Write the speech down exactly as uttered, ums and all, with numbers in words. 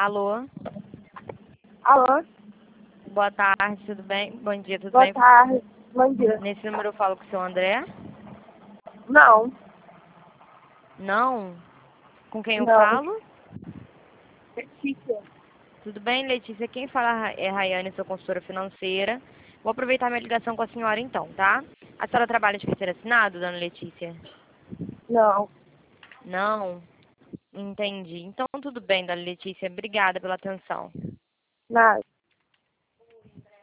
Alô? Alô? Boa tarde, tudo bem? Bom dia, tudo Boa bem? tarde. Bom dia. Nesse número eu falo com o seu André? Não. Não? Com quem eu Não. falo? Letícia. Tudo bem, Letícia? Quem fala é Rayane, sou consultora financeira. Vou aproveitar minha ligação com a senhora então, tá? A senhora trabalha de carteira assinado, dona Letícia? Não. Não? Entendi. Então tudo bem, dona Letícia. Obrigada pela atenção. Nada.